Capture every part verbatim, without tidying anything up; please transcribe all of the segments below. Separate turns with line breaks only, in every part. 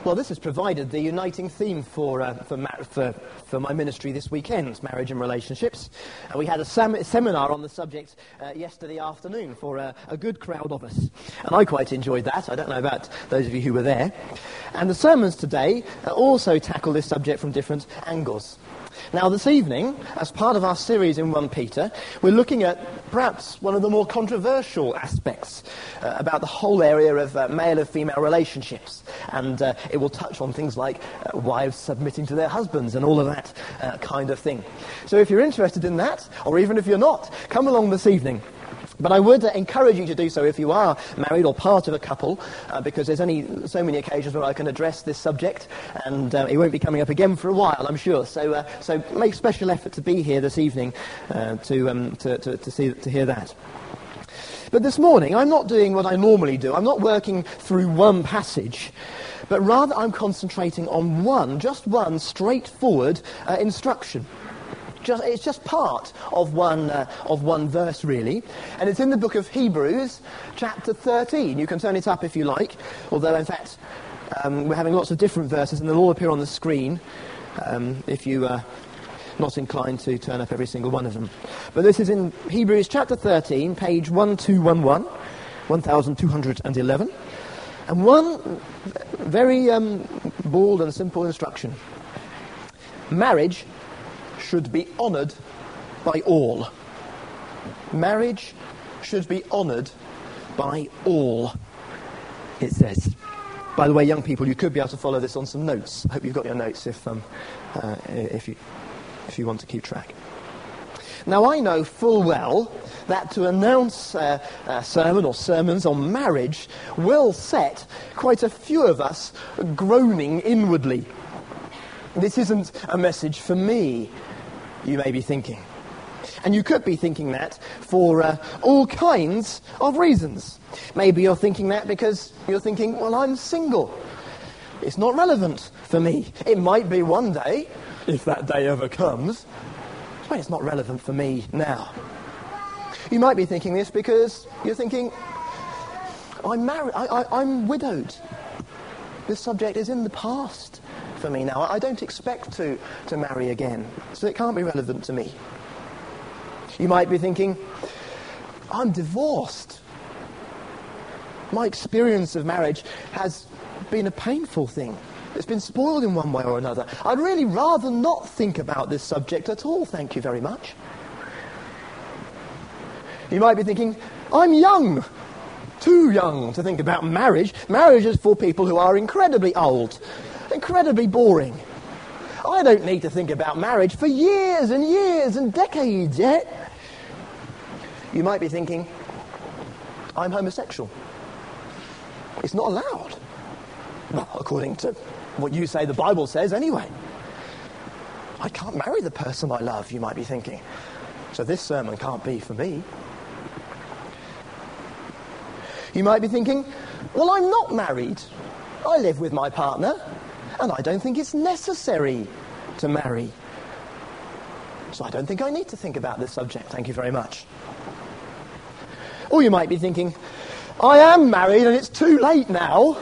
Well, this has provided the uniting theme for uh, for, ma- for for my ministry this weekend, marriage and relationships. And we had a sam- seminar on the subject uh, yesterday afternoon for uh, a good crowd of us. And I quite enjoyed that. I don't know about those of you who were there. And the sermons today uh, also tackle this subject from different angles. Now, this evening, as part of our series in First Peter, we're looking at perhaps one of the more controversial aspects uh, about the whole area of uh, male and female relationships. And uh, it will touch on things like uh, wives submitting to their husbands and all of that uh, kind of thing. So if you're interested in that, or even if you're not, come along this evening. But I would uh, encourage you to do so if you are married or part of a couple, uh, because there's only so many occasions where I can address this subject, and uh, it won't be coming up again for a while, I'm sure. So, uh, so make special effort to be here this evening uh, to, um, to to to see to hear that. But this morning, I'm not doing what I normally do. I'm not working through one passage, but rather I'm concentrating on one, just one straightforward uh, instruction. Just, it's just part of one uh, of one verse, really, and it's in the book of Hebrews, chapter thirteen. You can turn it up if you like, although, in fact, um, we're having lots of different verses, and they'll all appear on the screen um, if you are not inclined to turn up every single one of them. But this is in Hebrews chapter thirteen, page twelve eleven, twelve eleven, and one very um, bold and simple instruction. Marriage should be honoured by all. Marriage should be honoured by all, it says. By the way, young people, you could be able to follow this on some notes. I hope you've got your notes if um, uh, if you if you want to keep track. Now, I know full well that to announce uh, a sermon or sermons on marriage will set quite a few of us groaning inwardly. This isn't a message for me, you may be thinking. And you could be thinking that for uh, all kinds of reasons. Maybe you're thinking that because you're thinking, well, I'm single. It's not relevant for me. It might be one day, if that day ever comes, but it's not relevant for me now. You might be thinking this because you're thinking, I'm married, I, I, I'm widowed. This subject is in the past for me now. I don't expect to, to marry again, so it can't be relevant to me. You might be thinking, I'm divorced. My experience of marriage has been a painful thing. It's been spoiled in one way or another. I'd really rather not think about this subject at all, thank you very much. You might be thinking, I'm young. Too young to think about marriage. Marriage is for people who are incredibly old. Incredibly boring. I don't need to think about marriage for years and years and decades yet. You might be thinking, I'm homosexual. It's not allowed. Well, according to what you say the Bible says anyway. I can't marry the person I love, you might be thinking. So this sermon can't be for me. You might be thinking, well, I'm not married. I live with my partner. And I don't think it's necessary to marry. So I don't think I need to think about this subject. Thank you very much. Or you might be thinking, I am married and it's too late now.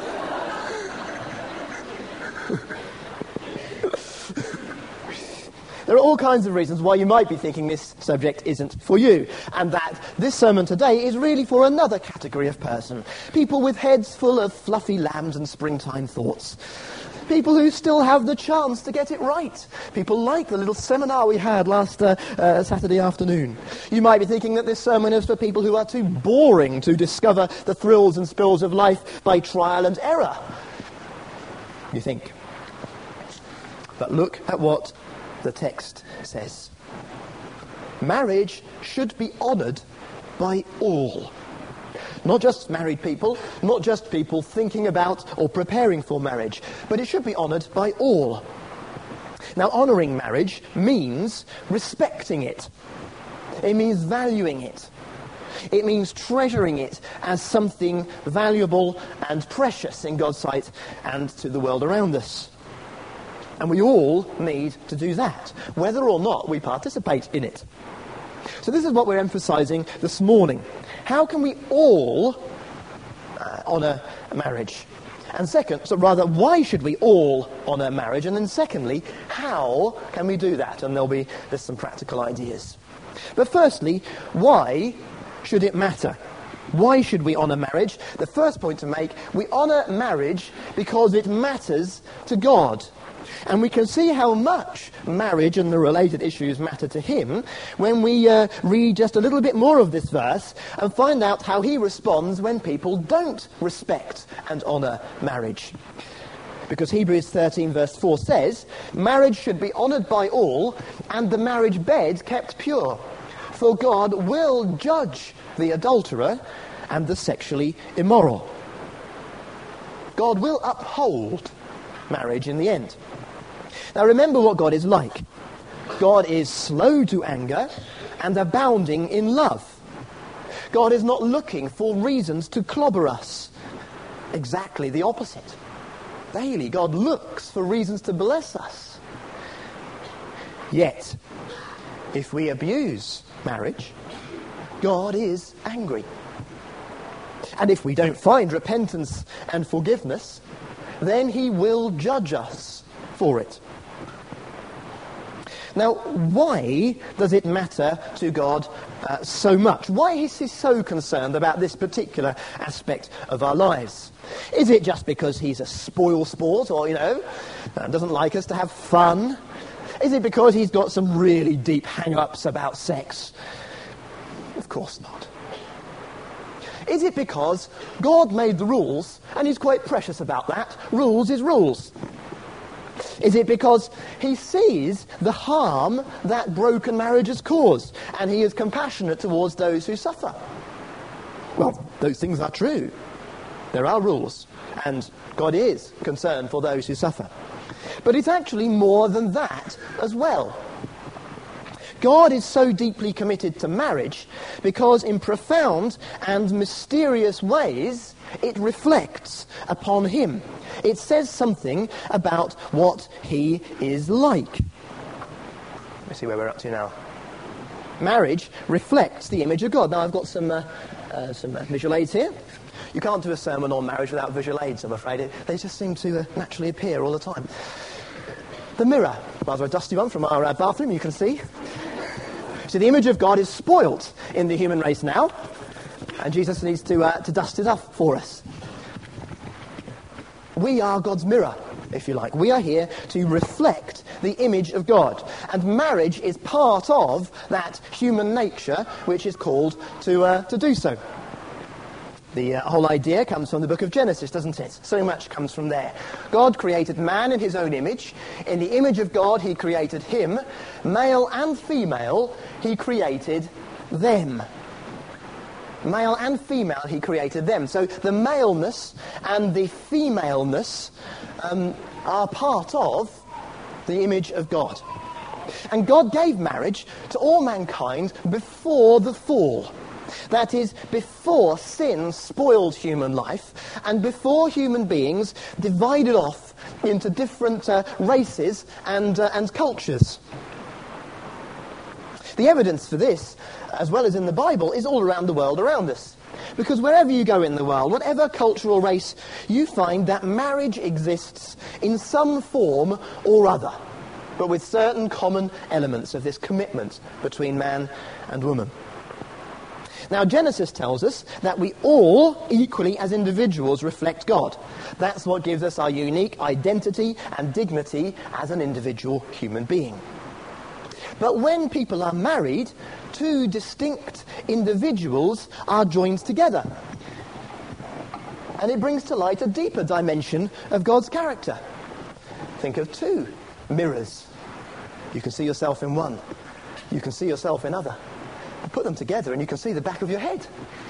There are all kinds of reasons why you might be thinking this subject isn't for you, and that this sermon today is really for another category of person. People with heads full of fluffy lambs and springtime thoughts. People who still have the chance to get it right. People like the little seminar we had last uh, uh, Saturday afternoon. You might be thinking that this sermon is for people who are too boring to discover the thrills and spills of life by trial and error. You think. But look at what the text says. Marriage should be honoured by all. Not just married people, not just people thinking about or preparing for marriage, but it should be honoured by all. Now, honouring marriage means respecting it. It means valuing it. It means treasuring it as something valuable and precious in God's sight and to the world around us. And we all need to do that, whether or not we participate in it. So this is what we're emphasising this morning. How can we all uh, honour marriage? And second, so rather, why should we all honour marriage? And then secondly, how can we do that? And there'll be there's some practical ideas. But firstly, why should it matter? Why should we honour marriage? The first point to make, we honour marriage because it matters to God. And we can see how much marriage and the related issues matter to him when we uh, read just a little bit more of this verse and find out how he responds when people don't respect and honour marriage. Because Hebrews thirteen verse four says, marriage should be honoured by all and the marriage bed kept pure. For God will judge the adulterer and the sexually immoral. God will uphold marriage in the end. Now remember what God is like. God is slow to anger and abounding in love. God is not looking for reasons to clobber us. Exactly the opposite. Daily, God looks for reasons to bless us. Yet, if we abuse marriage, God is angry. And if we don't find repentance and forgiveness, then he will judge us for it. Now, why does it matter to God uh, so much? Why is he so concerned about this particular aspect of our lives? Is it just because he's a spoil sport or, you know, uh, doesn't like us to have fun? Is it because he's got some really deep hang-ups about sex? Of course not. Is it because God made the rules and he's quite precious about that? Rules is rules. Is it because he sees the harm that broken marriages cause and he is compassionate towards those who suffer? Well, those things are true. There are rules, and God is concerned for those who suffer. But it's actually more than that as well. God is so deeply committed to marriage because in profound and mysterious ways it reflects upon him. It says something about what he is like. Let me see where we're up to now. Marriage reflects the image of God. Now I've got some uh, uh, some uh, visual aids here. You can't do a sermon on marriage without visual aids, I'm afraid. It, they just seem to uh, naturally appear all the time. The mirror, rather a dusty one from our uh, bathroom, you can see. So the image of God is spoilt in the human race now, and Jesus needs to uh, to dust it up for us. We are God's mirror, if you like. We are here to reflect the image of God. And marriage is part of that human nature which is called to uh, to do so. The uh, whole idea comes from the book of Genesis, doesn't it? So much comes from there. God created man in his own image. In the image of God, he created him. Male and female, he created them. Male and female, he created them. So the maleness and the femaleness um, are part of the image of God. And God gave marriage to all mankind before the fall. That is, before sin spoiled human life and before human beings divided off into different uh, races and, uh, and cultures. The evidence for this, as well as in the Bible, is all around the world around us. Because wherever you go in the world, whatever cultural race, you find that marriage exists in some form or other, but with certain common elements of this commitment between man and woman. Now, Genesis tells us that we all, equally as individuals, reflect God. That's what gives us our unique identity and dignity as an individual human being. But when people are married, two distinct individuals are joined together. And it brings to light a deeper dimension of God's character. Think of two mirrors. You can see yourself in one. You can see yourself in other. Put them together and you can see the back of your head.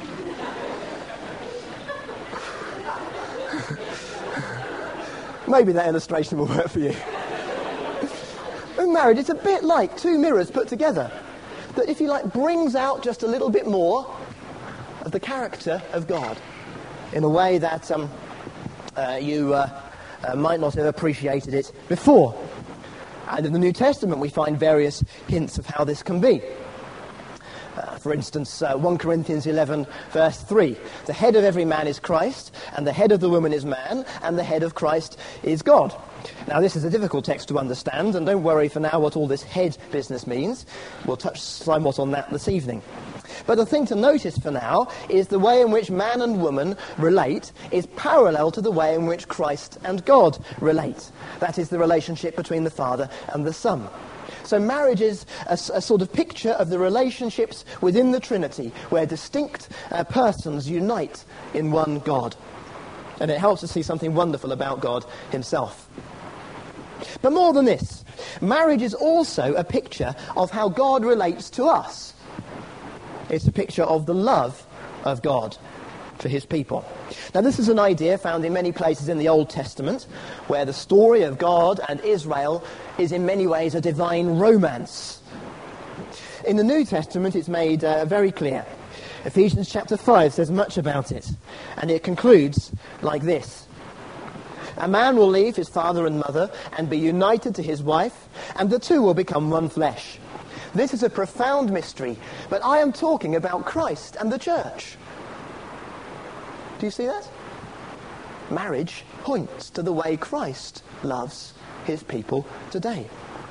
Maybe that illustration will work for you. When married, it's a bit like two mirrors put together. That, if you like, brings out just a little bit more of the character of God in a way that um, uh, you uh, uh, might not have appreciated it before. And in the New Testament we find various hints of how this can be. Uh, For instance, uh, First Corinthians eleven, verse three. The head of every man is Christ, and the head of the woman is man, and the head of Christ is God. Now, this is a difficult text to understand, and don't worry for now what all this head business means. We'll touch somewhat on that this evening. But the thing to notice for now is the way in which man and woman relate is parallel to the way in which Christ and God relate. That is the relationship between the Father and the Son. So marriage is a, a sort of picture of the relationships within the Trinity, where distinct uh, persons unite in one God. And it helps us see something wonderful about God himself. But more than this, marriage is also a picture of how God relates to us. It's a picture of the love of God for his people. Now, this is an idea found in many places in the Old Testament, where the story of God and Israel is in many ways a divine romance. In the New Testament, it's made uh, very clear. Ephesians chapter five says much about it, and it concludes like this. A man will leave his father and mother and be united to his wife, and the two will become one flesh. This is a profound mystery, but I am talking about Christ and the church. Do you see that? Marriage points to the way Christ loves his people today.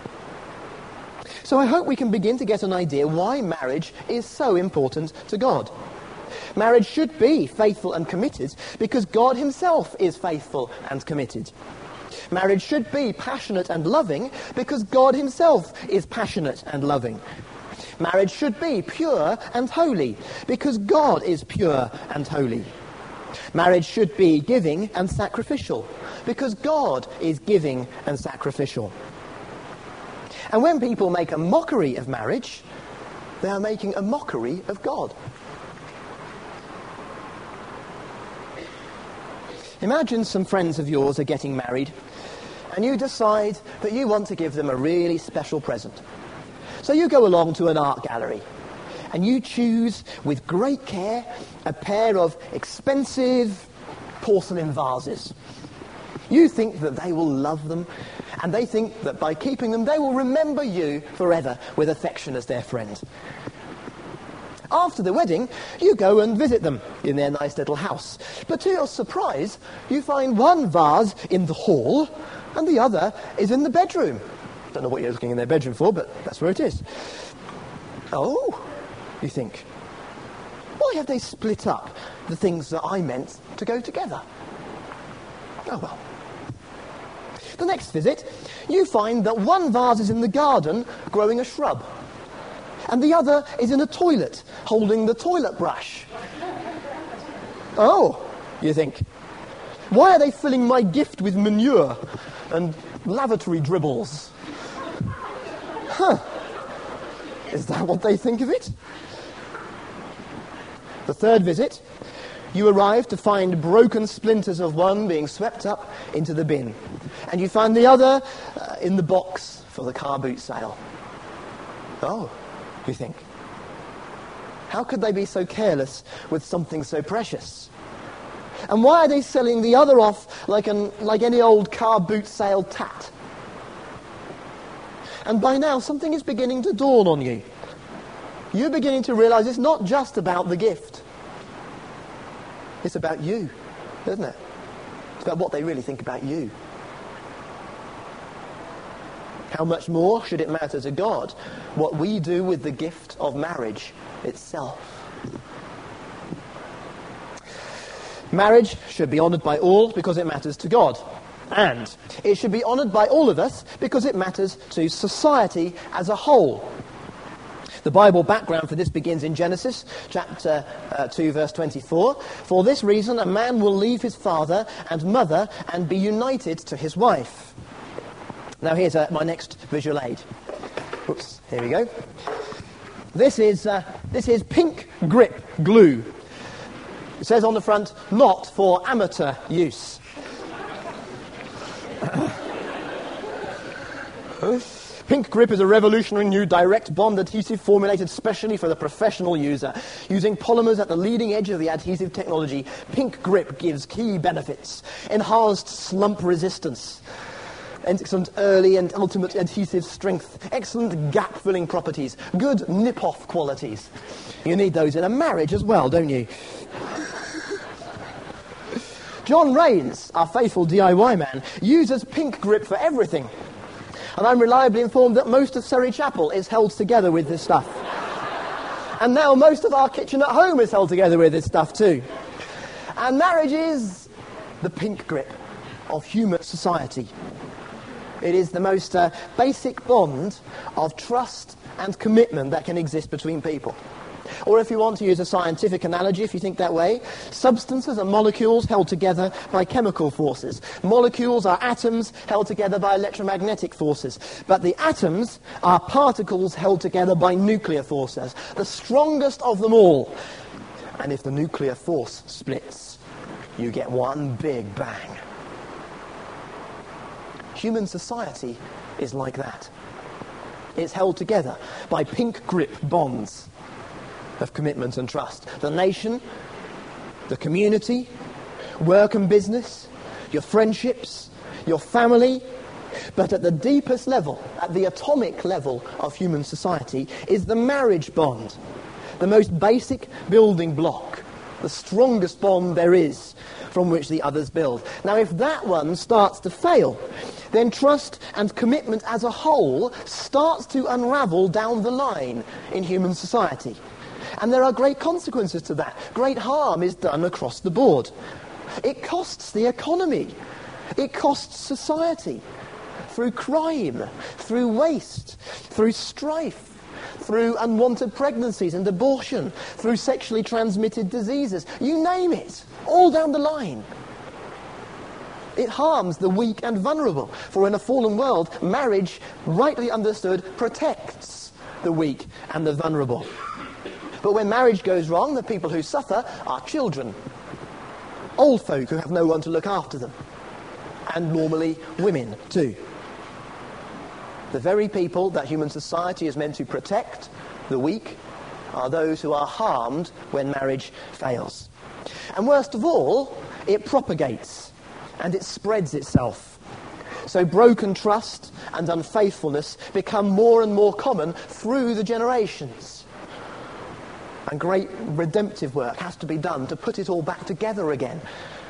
So I hope we can begin to get an idea why marriage is so important to God. Marriage should be faithful and committed because God himself is faithful and committed. Marriage should be passionate and loving because God himself is passionate and loving. Marriage should be pure and holy because God is pure and holy. Marriage should be giving and sacrificial because God is giving and sacrificial. And when people make a mockery of marriage, they are making a mockery of God. Imagine some friends of yours are getting married, and you decide that you want to give them a really special present. So you go along to an art gallery, and you choose with great care a pair of expensive porcelain vases. You think that they will love them, and they think that by keeping them, they will remember you forever with affection as their friend. After the wedding, you go and visit them in their nice little house. But to your surprise, you find one vase in the hall, and the other is in the bedroom. Don't know what you're looking in their bedroom for, but that's where it is. Oh, you think, why have they split up the things that I meant to go together? Oh well. The next visit, you find that one vase is in the garden growing a shrub, and the other is in a toilet holding the toilet brush. Oh, you think, why are they filling my gift with manure and lavatory dribbles? Huh. Is that what they think of it? The third visit, you arrive to find broken splinters of one being swept up into the bin. And you find the other uh, in the box for the car boot sale. Oh, you think. How could they be so careless with something so precious? And why are they selling the other off like, an, like any old car boot sale tat? And by now, something is beginning to dawn on you. You're beginning to realize it's not just about the gift. It's about you, isn't it? It's about what they really think about you. How much more should it matter to God what we do with the gift of marriage itself? Marriage should be honoured by all because it matters to God. And it should be honoured by all of us because it matters to society as a whole. The Bible background for this begins in Genesis chapter uh, two, verse twenty-four. For this reason, a man will leave his father and mother and be united to his wife. Now here's uh, my next visual aid. Oops, here we go. This is, uh, this is pink grip glue. It says on the front, not for amateur use. Pink Grip is a revolutionary new direct bond adhesive formulated specially for the professional user. Using polymers at the leading edge of the adhesive technology, Pink Grip gives key benefits. Enhanced slump resistance, excellent early and ultimate adhesive strength, excellent gap-filling properties, good nip-off qualities. You need those in a marriage as well, don't you? John Rains, our faithful D I Y man, uses Pink Grip for everything. And I'm reliably informed that most of Surrey Chapel is held together with this stuff. And now most of our kitchen at home is held together with this stuff too. And marriage is the Pink Grip of human society. It is the most uh, basic bond of trust and commitment that can exist between people. Or if you want to use a scientific analogy, if you think that way, substances are molecules held together by chemical forces. Molecules are atoms held together by electromagnetic forces. But the atoms are particles held together by nuclear forces, the strongest of them all. And if the nuclear force splits, you get one big bang. Human society is like that. It's held together by pink grip bonds of commitment and trust. The nation, the community, work and business, your friendships, your family. But at the deepest level, at the atomic level of human society, is the marriage bond. The most basic building block, the strongest bond there is from which the others build. Now, if that one starts to fail, then trust and commitment as a whole starts to unravel down the line in human society. And there are great consequences to that. Great harm is done across the board. It costs the economy. It costs society through crime, through waste, through strife, through unwanted pregnancies and abortion, through sexually transmitted diseases. You name it, all down the line. It harms the weak and vulnerable. For in a fallen world, marriage, rightly understood, protects the weak and the vulnerable. But when marriage goes wrong, the people who suffer are children, old folk who have no one to look after them, and normally women too. The very people that human society is meant to protect, the weak, are those who are harmed when marriage fails. And worst of all, it propagates and it spreads itself. So broken trust and unfaithfulness become more and more common through the generations. And great redemptive work has to be done to put it all back together again.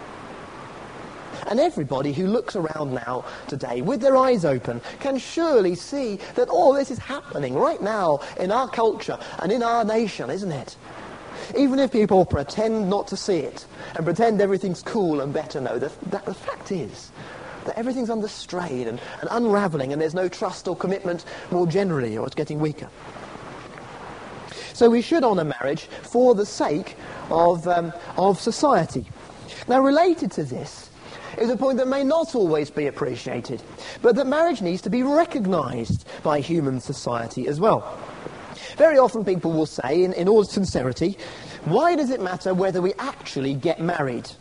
And everybody who looks around now today with their eyes open can surely see that all this is happening right now in our culture and in our nation, isn't it? Even if people pretend not to see it and pretend everything's cool and better, no, the, that, the fact is that everything's under strain and, and unravelling, and there's no trust or commitment more generally, or it's getting weaker. So we should honour marriage for the sake of, um, of society. Now, related to this is a point that may not always be appreciated, but that marriage needs to be recognised by human society as well. Very often people will say, in, in all sincerity, why does it matter whether we actually get married?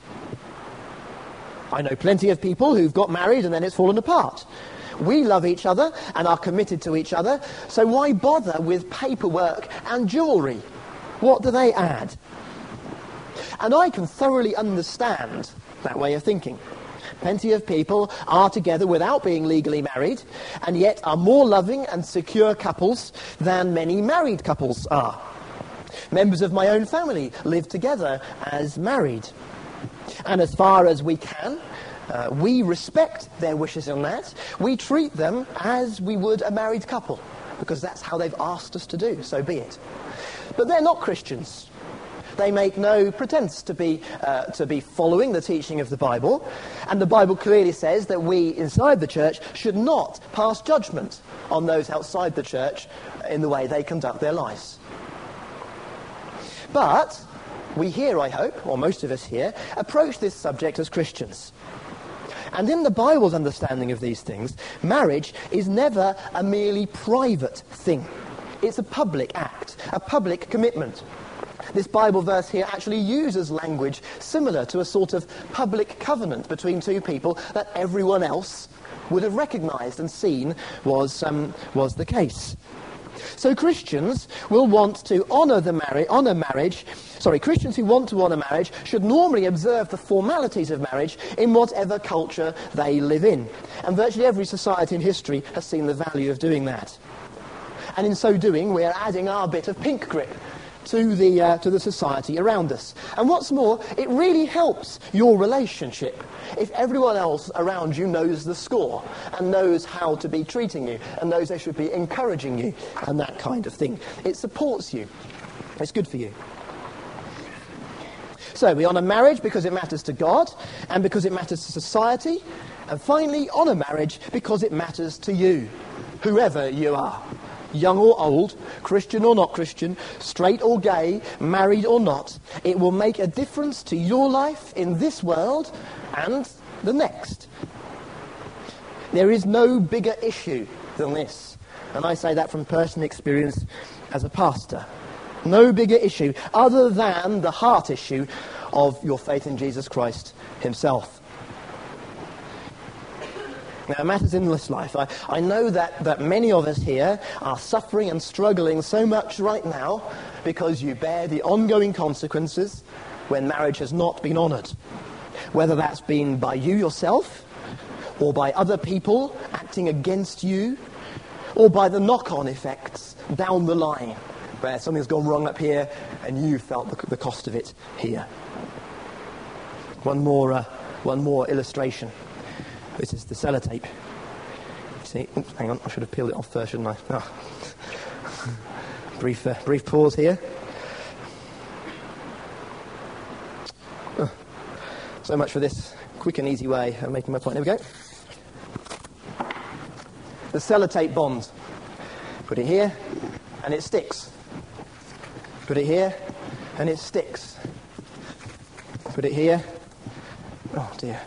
I know plenty of people who've got married and then it's fallen apart. We love each other and are committed to each other, so why bother with paperwork and jewellery? What do they add? And I can thoroughly understand that way of thinking. Plenty of people are together without being legally married, and yet are more loving and secure couples than many married couples are. Members of my own family live together as married. And as far as we can, Uh, we respect their wishes on that. We treat them as we would a married couple, because that's how they've asked us to do, so be it. But they're not Christians. They make no pretense to be, uh, to be following the teaching of the Bible, and the Bible clearly says that we inside the church should not pass judgment on those outside the church in the way they conduct their lives. But we here, I hope, or most of us here, approach this subject as Christians. And in the Bible's understanding of these things, marriage is never a merely private thing. It's a public act, a public commitment. This Bible verse here actually uses language similar to a sort of public covenant between two people that everyone else would have recognised and seen was, um, was the case. So Christians will want to honour the marriage, honour marriage, sorry, Christians who want to honour marriage should normally observe the formalities of marriage in whatever culture they live in. And virtually every society in history has seen the value of doing that. And in so doing, we're adding our bit of pink grip to the, uh, to the society around us. And what's more, it really helps your relationship if everyone else around you knows the score and knows how to be treating you and knows they should be encouraging you and that kind of thing. It supports you. It's good for you. So we honour marriage because it matters to God and because it matters to society. And finally, honour marriage because it matters to you, whoever you are. Young or old, Christian or not Christian, straight or gay, married or not, it will make a difference to your life in this world and the next. There is no bigger issue than this. And I say that from personal experience as a pastor. No bigger issue other than the heart issue of your faith in Jesus Christ himself. Now, it matters in this life. I, I know that, that many of us here are suffering and struggling so much right now because you bear the ongoing consequences when marriage has not been honoured. Whether that's been by you yourself, or by other people acting against you, or by the knock-on effects down the line, where something's gone wrong up here and you felt the, the cost of it here. One more, uh, one more illustration. This is the sellotape. See, oops, hang on, I should have peeled it off first, shouldn't I? Oh. brief, uh, brief pause here. Oh. So much for this quick and easy way of making my point. There we go. The sellotape bond. Put it here, and it sticks. Put it here, and it sticks. Put it here. Oh dear.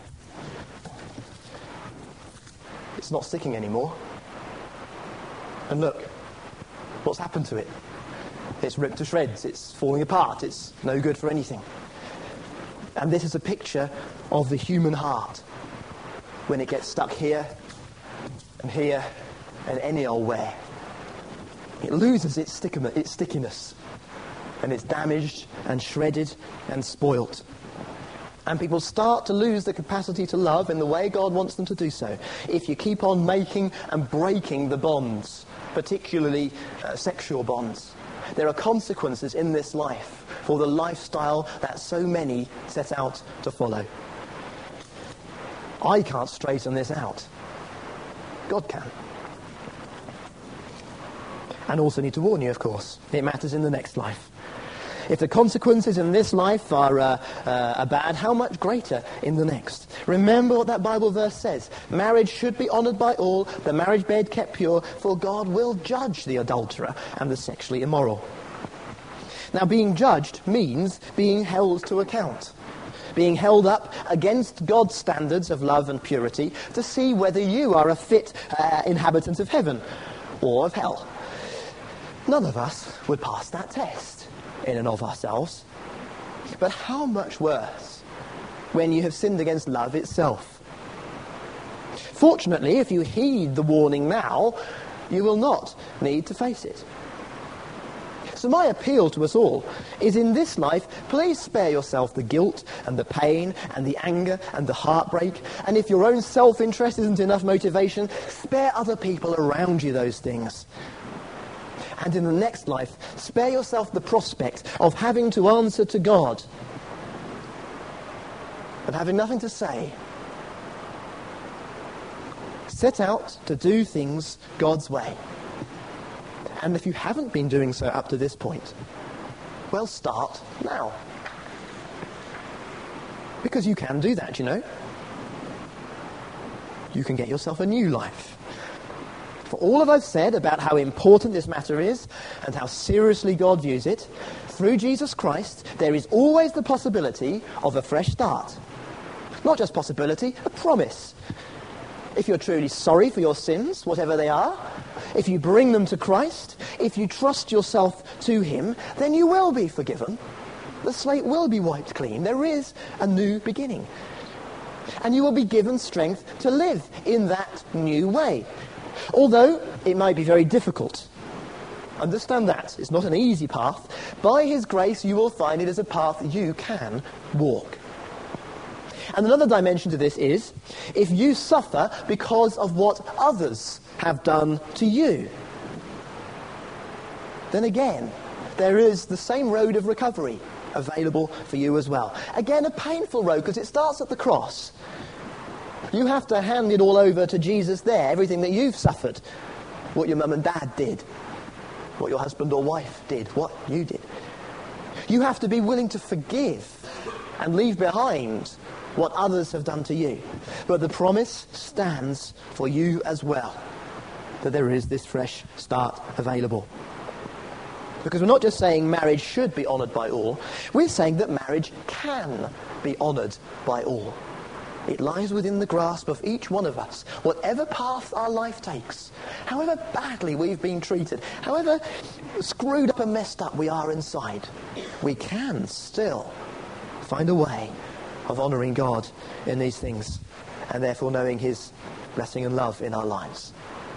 It's not sticking anymore. And look, what's happened to it? It's ripped to shreds, it's falling apart, it's no good for anything. And this is a picture of the human heart when it gets stuck here and here and any old where. It loses its, stick- its stickiness and it's damaged and shredded and spoilt. And people start to lose the capacity to love in the way God wants them to do so if you keep on making and breaking the bonds, particularly uh, sexual bonds. There are consequences in this life for the lifestyle that so many set out to follow. I can't straighten this out. God can. And also need to warn you, of course, it matters in the next life. If the consequences in this life are, uh, uh, are bad, how much greater in the next? Remember what that Bible verse says. Marriage should be honoured by all, the marriage bed kept pure, for God will judge the adulterer and the sexually immoral. Now, being judged means being held to account. Being held up against God's standards of love and purity to see whether you are a fit uh, inhabitant of heaven or of hell. None of us would pass that test in and of ourselves. But how much worse when you have sinned against love itself? Fortunately, if you heed the warning now, you will not need to face it. So my appeal to us all is, in this life, please spare yourself the guilt and the pain and the anger and the heartbreak. And if your own self-interest isn't enough motivation, spare other people around you those things. And in the next life, spare yourself the prospect of having to answer to God and having nothing to say. Set out to do things God's way. And if you haven't been doing so up to this point, well, start now. Because you can do that, you know. You can get yourself a new life. For all that I've said about how important this matter is and how seriously God views it, through Jesus Christ, there is always the possibility of a fresh start. Not just possibility, a promise. If you're truly sorry for your sins, whatever they are, if you bring them to Christ, if you trust yourself to him, then you will be forgiven. The slate will be wiped clean. There is a new beginning. And you will be given strength to live in that new way. Although it might be very difficult. Understand that. It's not an easy path. By his grace, you will find it is a path you can walk. And another dimension to this is, if you suffer because of what others have done to you, then again, there is the same road of recovery available for you as well. Again, a painful road, because it starts at the cross. You have to hand it all over to Jesus there, everything that you've suffered, what your mum and dad did, what your husband or wife did, what you did. You have to be willing to forgive and leave behind what others have done to you. But the promise stands for you as well, that there is this fresh start available. Because we're not just saying marriage should be honoured by all, we're saying that marriage can be honoured by all. It lies within the grasp of each one of us. Whatever path our life takes, however badly we've been treated, however screwed up and messed up we are inside, we can still find a way of honouring God in these things, and therefore knowing his blessing and love in our lives.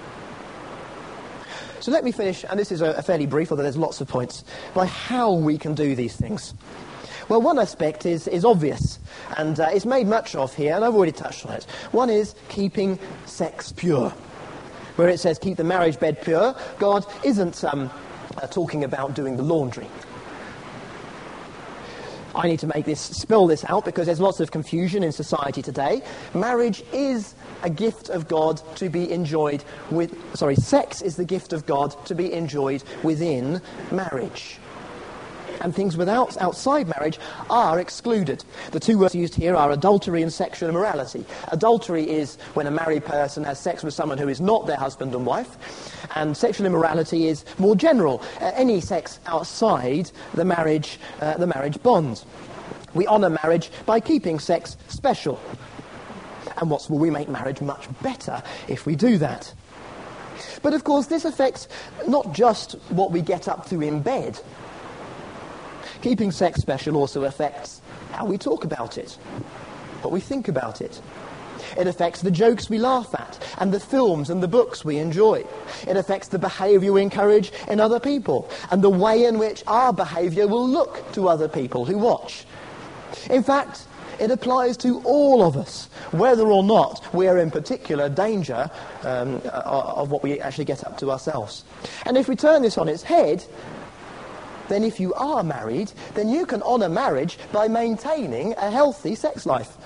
So let me finish, and this is a, a fairly brief, although there's lots of points, by how we can do these things. Well, one aspect is, is obvious, and uh, it's made much of here, and I've already touched on it. One is keeping sex pure. Where it says keep the marriage bed pure, God isn't um, uh, talking about doing the laundry. I need to make this, spell this out, because there's lots of confusion in society today. Marriage is a gift of God to be enjoyed with, sorry, sex is the gift of God to be enjoyed within marriage. And things without, outside marriage are excluded. The two words used here are adultery and sexual immorality. Adultery is when a married person has sex with someone who is not their husband and wife. And sexual immorality is more general, uh, any sex outside the marriage, uh, the marriage bond. We honour marriage by keeping sex special. And what's more, we make marriage much better if we do that. But of course, this affects not just what we get up to in bed. Keeping sex special also affects how we talk about it, what we think about it. It affects the jokes we laugh at, and the films and the books we enjoy. It affects the behaviour we encourage in other people, and the way in which our behaviour will look to other people who watch. In fact, it applies to all of us, whether or not we are in particular danger um, of what we actually get up to ourselves. And if we turn this on its head, then if you are married, then you can honour marriage by maintaining a healthy sex life.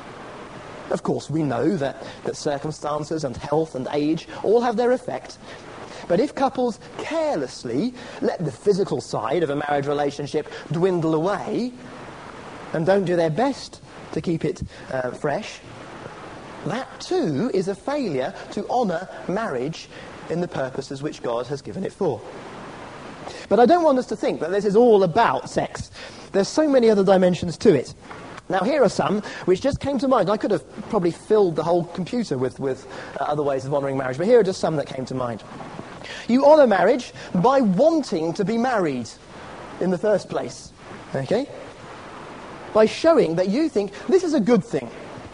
Of course, we know that, that circumstances and health and age all have their effect. But if couples carelessly let the physical side of a marriage relationship dwindle away and don't do their best to keep it uh, fresh, that too is a failure to honour marriage in the purposes which God has given it for. But I don't want us to think that this is all about sex. There's so many other dimensions to it. Now, here are some which just came to mind. I could have probably filled the whole computer with, with uh, other ways of honouring marriage, but here are just some that came to mind. You honour marriage by wanting to be married in the first place, okay? By showing that you think this is a good thing.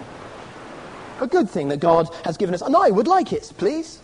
A good thing that God has given us, and I would like it, please.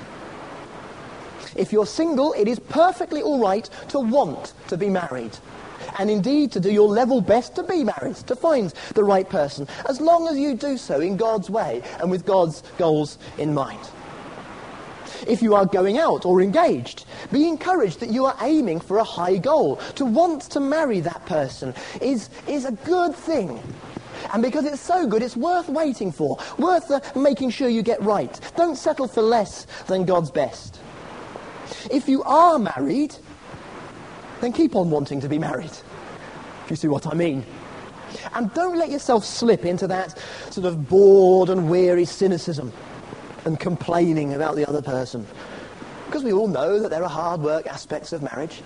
If you're single, it is perfectly all right to want to be married. And indeed to do your level best to be married, to find the right person, as long as you do so in God's way and with God's goals in mind. If you are going out or engaged, be encouraged that you are aiming for a high goal. To want to marry that person is, is a good thing. And because it's so good, it's worth waiting for, worth uh, making sure you get right. Don't settle for less than God's best. If you are married, then keep on wanting to be married, if you see what I mean. And don't let yourself slip into that sort of bored and weary cynicism and complaining about the other person. Because we all know that there are hard work aspects of marriage.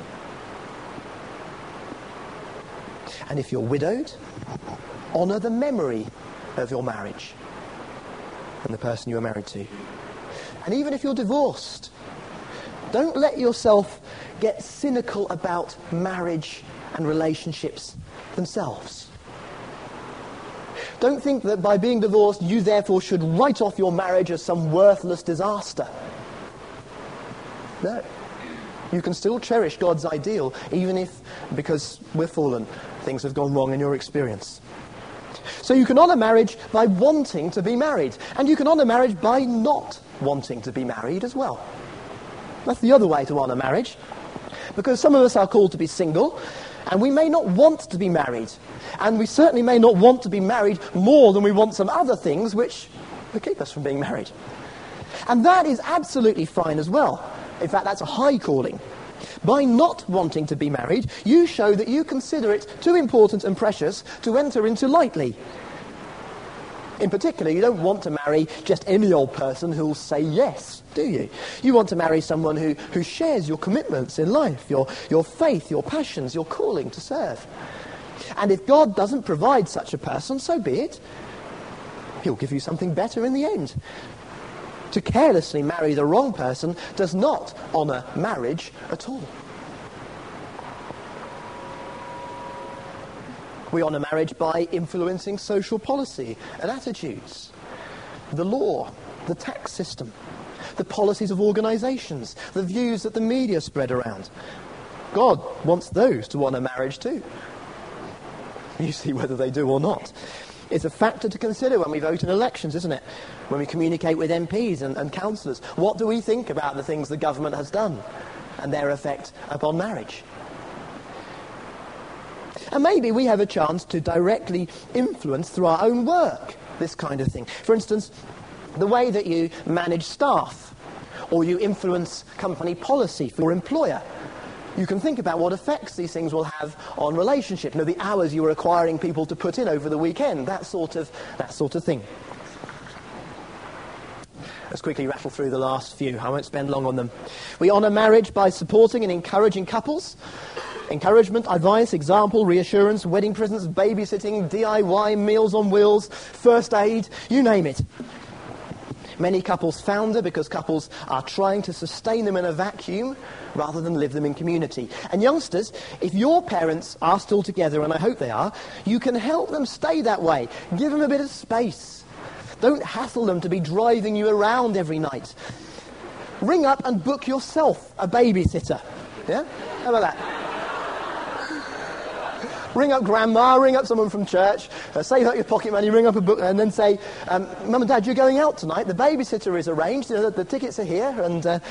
And if you're widowed, honour the memory of your marriage and the person you are married to. And even if you're divorced, don't let yourself get cynical about marriage and relationships themselves. Don't think that by being divorced, you therefore should write off your marriage as some worthless disaster. No. You can still cherish God's ideal, even if, because we're fallen, things have gone wrong in your experience. So you can honour marriage by wanting to be married, and you can honour marriage by not wanting to be married as well. That's the other way to honour marriage, because some of us are called to be single, and we may not want to be married, and we certainly may not want to be married more than we want some other things which will keep us from being married. And that is absolutely fine as well. In fact, that's a high calling. By not wanting to be married, you show that you consider it too important and precious to enter into lightly. In particular, you don't want to marry just any old person who'll say yes, do you? You want to marry someone who, who shares your commitments in life, your, your faith, your passions, your calling to serve. And if God doesn't provide such a person, so be it. He'll give you something better in the end. To carelessly marry the wrong person does not honour marriage at all. We honour marriage by influencing social policy and attitudes, the law, the tax system, the policies of organisations, the views that the media spread around. God wants those to honour marriage too. You see whether they do or not. It's a factor to consider when we vote in elections, isn't it? When we communicate with M Ps and, and councillors. What do we think about the things the government has done and their effect upon marriage? And maybe we have a chance to directly influence through our own work this kind of thing. For instance, the way that you manage staff, or you influence company policy for your employer. You can think about what effects these things will have on relationship. You know, the hours you are requiring people to put in over the weekend, that sort of, that sort of thing. Let's quickly rattle through the last few. I won't spend long on them. We honour marriage by supporting and encouraging couples. Encouragement, advice, example, reassurance, wedding presents, babysitting, D I Y, meals on wheels, first aid, you name it. Many couples founder because couples are trying to sustain them in a vacuum rather than live them in community. And youngsters, if your parents are still together, and I hope they are, you can help them stay that way. Give them a bit of space. Don't hassle them to be driving you around every night. Ring up and book yourself a babysitter. Yeah? How about that? Ring up grandma, ring up someone from church, uh, save up your pocket money, ring up a book, and then say, um, Mum and Dad, you're going out tonight, the babysitter is arranged, you know, the, the tickets are here, and... Uh,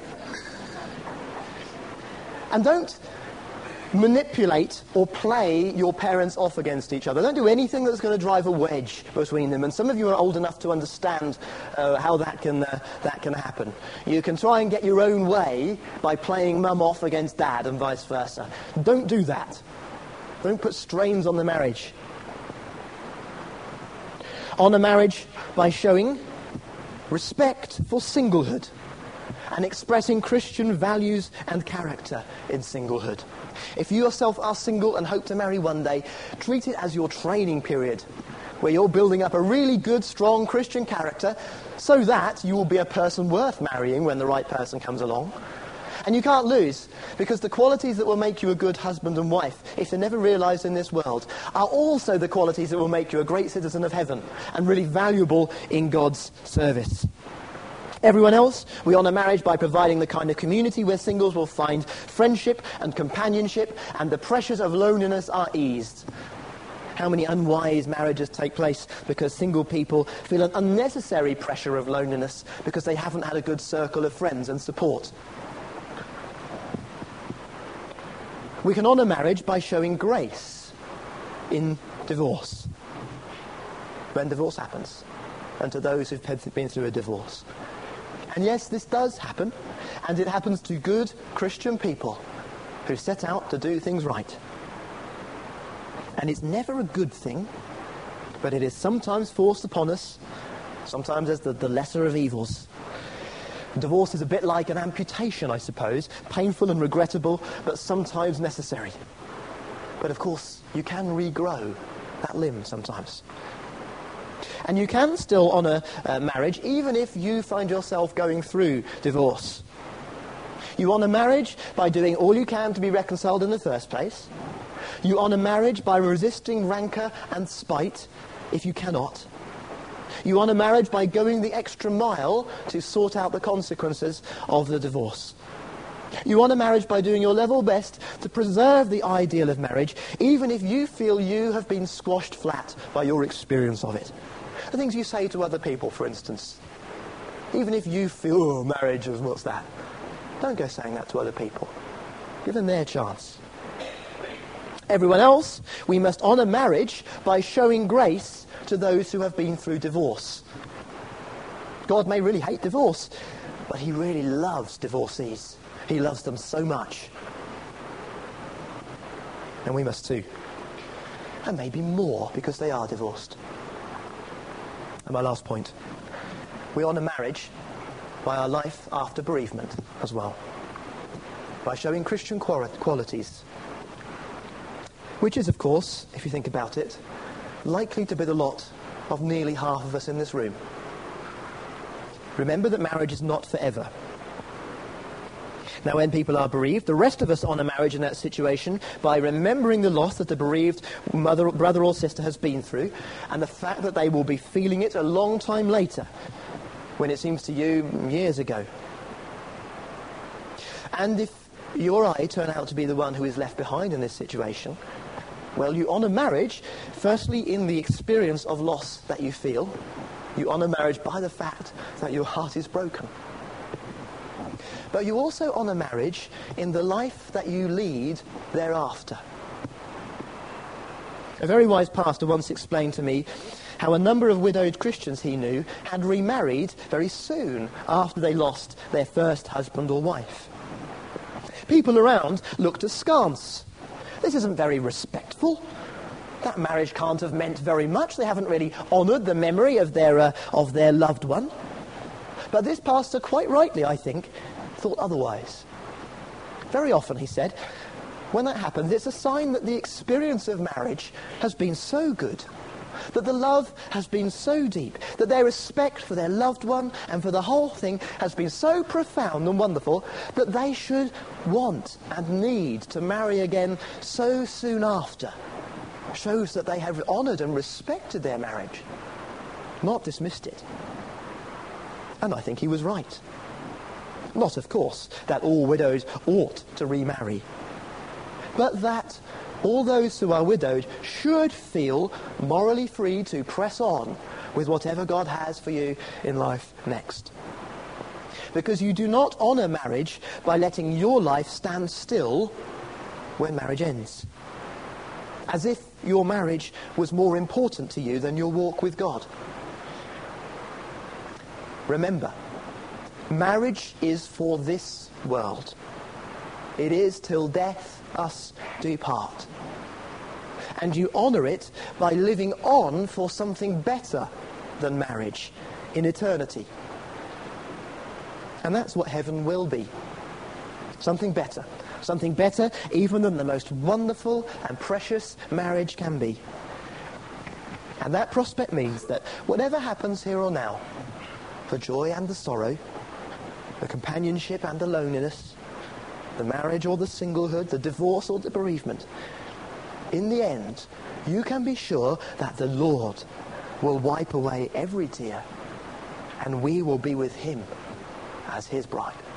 and don't manipulate or play your parents off against each other. Don't do anything that's going to drive a wedge between them. And some of you are old enough to understand uh, how that can uh, that can happen. You can try and get your own way by playing mum off against dad and vice versa. Don't do that. Don't put strains on the marriage. Honour marriage by showing respect for singlehood and expressing Christian values and character in singlehood. If you yourself are single and hope to marry one day, treat it as your training period, where you're building up a really good, strong Christian character so that you will be a person worth marrying when the right person comes along. And you can't lose, because the qualities that will make you a good husband and wife, if they're never realised in this world, are also the qualities that will make you a great citizen of heaven and really valuable in God's service. Everyone else, we honour marriage by providing the kind of community where singles will find friendship and companionship, and the pressures of loneliness are eased. How many unwise marriages take place because single people feel an unnecessary pressure of loneliness because they haven't had a good circle of friends and support. We can honour marriage by showing grace in divorce, when divorce happens, and to those who've been through a divorce. And yes, this does happen, and it happens to good Christian people who set out to do things right. And it's never a good thing, but it is sometimes forced upon us, sometimes as the, the lesser of evils. Divorce is a bit like an amputation, I suppose, painful and regrettable, but sometimes necessary. But of course, you can regrow that limb sometimes. And you can still honour uh, marriage even if you find yourself going through divorce. You honour marriage by doing all you can to be reconciled in the first place. You honour marriage by resisting rancour and spite if you cannot. You honour marriage by going the extra mile to sort out the consequences of the divorce. You honour marriage by doing your level best to preserve the ideal of marriage, even if you feel you have been squashed flat by your experience of it. The things you say to other people, for instance. Even if you feel, oh, marriage is what's that? Don't go saying that to other people. Give them their chance. Everyone else, we must honour marriage by showing grace to those who have been through divorce. God may really hate divorce, but he really loves divorcees. He loves them so much. And we must too. And maybe more because they are divorced. And my last point. We honour marriage by our life after bereavement as well. By showing Christian qualities. Which is, of course, if you think about it, likely to be the lot of nearly half of us in this room. Remember that marriage is not forever. Now, when people are bereaved, the rest of us honour marriage in that situation by remembering the loss that the bereaved mother, brother or sister has been through, and the fact that they will be feeling it a long time later, when it seems to you years ago. And if you or I turn out to be the one who is left behind in this situation, well, you honour marriage, firstly in the experience of loss that you feel. You honour marriage by the fact that your heart is broken. But you also honour marriage in the life that you lead thereafter. A very wise pastor once explained to me how a number of widowed Christians he knew had remarried very soon after they lost their first husband or wife. People around looked askance. This isn't very respectful. That marriage can't have meant very much. They haven't really honoured the memory of their, uh, of their loved one. But this pastor, quite rightly, I think, thought otherwise. Very often, he said, when that happens, it's a sign that the experience of marriage has been so good, that the love has been so deep, that their respect for their loved one and for the whole thing has been so profound and wonderful that they should want and need to marry again so soon after. Shows that they have honoured and respected their marriage, not dismissed it. And I think he was right. Not, of course, that all widows ought to remarry, but that all those who are widowed should feel morally free to press on with whatever God has for you in life next. Because you do not honour marriage by letting your life stand still when marriage ends. As if your marriage was more important to you than your walk with God. Remember, marriage is for this world. It is till death us do part. And you honour it by living on for something better than marriage in eternity. And that's what heaven will be. Something better. Something better even than the most wonderful and precious marriage can be. And that prospect means that whatever happens here or now, the joy and the sorrow, the companionship and the loneliness, the marriage or the singlehood, the divorce or the bereavement, in the end, you can be sure that the Lord will wipe away every tear, and we will be with him as his bride.